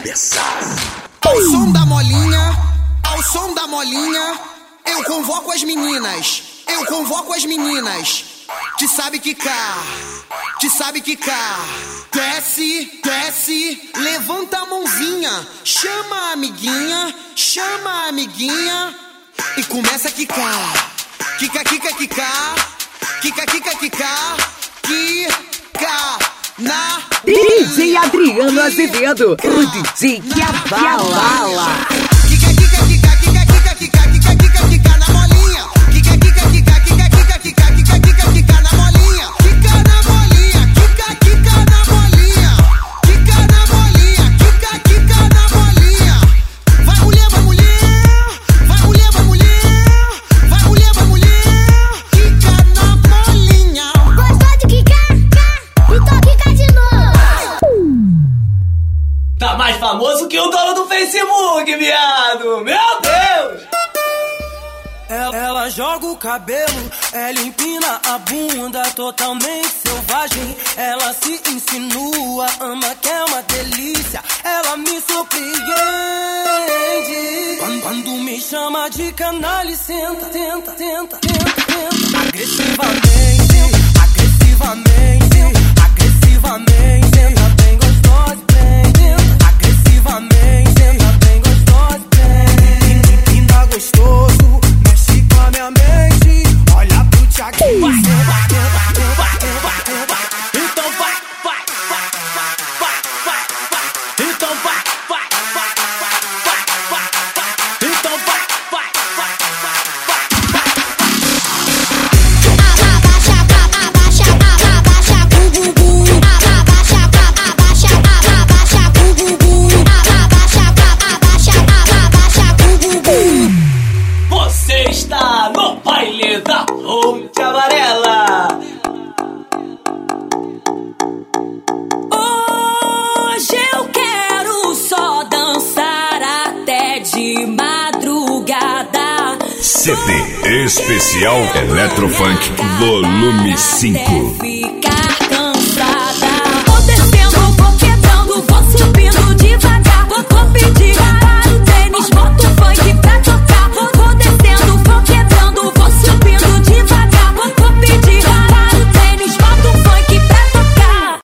pesado. Ao som da molinha, ao som da molinha, eu convoco as meninas, eu convoco as meninas. Que sabe quicar, que sabe quicar. Desce, desce, levanta a mãozinha. Chama a amiguinha, chama a amiguinha. E começa a quicar. Quica, quica, quicar. Quica, quica, quicar. Quica na DJ Adriano Azevedo, o DJ que abala. Quica, quica, quica, quica, quica, quica, quica, quica, quica na molinha. Quica, quica, quica, quica, quica, quica, quica, quica, quica na molinha. Quica na molinha, quica, quica na molinha. Quica na molinha, quica, quica na molinha. Vai mulher, vai mulher. Vai mulher, vai mulher. Vai mulher, vai mulher. Quica na molinha. Gostou de quicar? Então quica de novo. Tá mais famoso que o dono do Facebook, viado! Meu Deus! Ela joga o cabelo, ela empina a bunda, totalmente selvagem. Ela se insinua, ama que é uma delícia. Ela me surpreende. Quando me chama de canalha, senta, tenta, tenta, tenta, tenta. Agressivamente, agressivamente, agressivamente. Senta bem gostosa, bem. Agressivamente, senta bem gostosa, bem. Empina gostoso. Minha mente, olha pro Thiaguinho. Então vai, vai, vai, vai, vai, vai, vai. Então vai, vai, vai, vai, vai, vai, vai. Então vai, vai, vai, vai, vai, vai. Abaixa, abaixa, abaixa, bumbum. Abaixa, abaixa, abaixa, bumbum. Abaixa, abaixa, abaixa, bumbum. Você está no baile da Ponte Amarela. Hoje eu quero só dançar até de madrugada. CD Especial Eletrofunk Volume 5. Ficar